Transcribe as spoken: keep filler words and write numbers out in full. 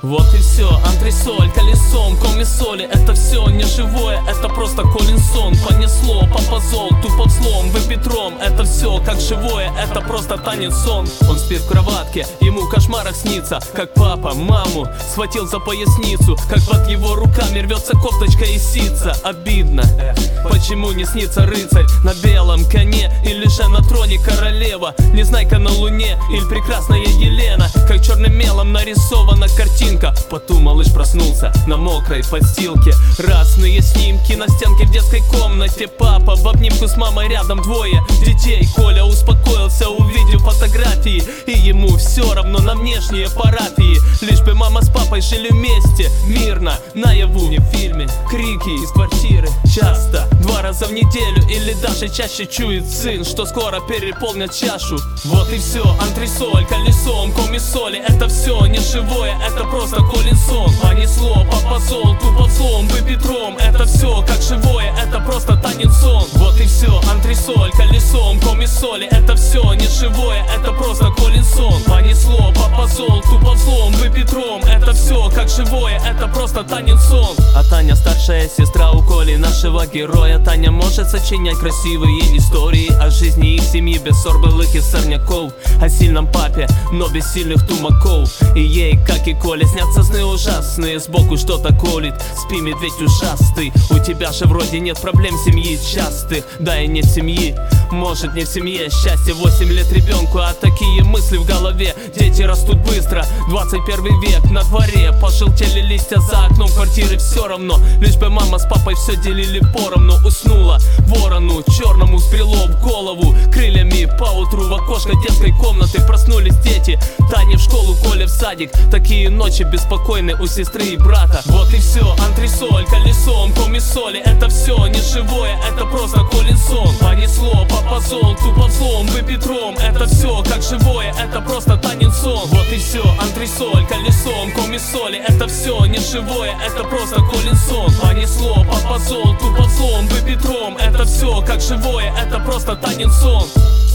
Вот и все, антресоль, колесом, комиссоли. Это все не живое, это просто Коллинсон. Понесло, попозол, тупо взлом, выпетром. Это все как живое, это просто танец сон. Он спит в кроватке, ему в кошмарах снится, как папа маму схватил за поясницу, как под его руками рвется кофточка и сица. Обидно, почему не снится рыцарь на белом коне, или же на троне королева, незнайка на луне или прекрасная Елена. Как черным мелом нарисована картинка. Потом малыш проснулся на мокрой подстилке. Разные снимки на стенке в детской комнате. Папа в обнимку с мамой, рядом двое детей. Коля успокоился, увидев фотографии, и ему все равно на внешние парафии. Лишь бы мама с папой жили вместе, мирно, наяву, не в фильме. Крики из квартиры часто, два раза в неделю или даже чаще чует сын, что скоро переполнят чашу. Вот и все, антресоль, колесом, комиссоли. Это все не живое, это просто Коллинсон. Понесло, попозол, тупо взлом, выпетром. Это все как живое, это просто танец сон. Вот и все, антресоль, колесом, комиссоли. Это все не живое, это просто Коллинсон. Понесло, попозол, тупо взлом, выпетром. Это все как живое, это просто танец сон. А Таня старшая сестра у Коли, нашего героя. Таня может сочинять красивые истории о жизни их семьи без ссор, былых и сорняков, о сильном папе, но без сильных тумаков. И ей, как и Коле, снятся сны ужасные, сбоку что-то колет. Спи, медведь ушастый, у тебя же вроде нет проблем семьи частых. Да и нет семьи, может не в семье счастье. Восемь лет ребенку, а такие мысли в голове. Дети растут быстро, двадцать первый век на дворе. Пожелтели листья за окном квартиры, все равно. Лишь бы мама с папой все делили поровну. Уснула ворону черному, сбрело в голову крыльями. Поутру в окошко детской комнаты проснулись дети. Таня в школу, Коля в садик. Такие ночи беспокойны у сестры и брата. Вот и все, антресоль, колесом, комиссоли. Это все не живое, это просто Коллинсон. Понесло, попозол, тупо взлом, выпетром. Это все как живое, это просто танец сон. Вот и все, антресоль, колесом, комиссоли. Это все не живое, это просто Коллинсон. Понесло, попозол, тупо взлом, выпетром. Это все как живое, это просто танец сон.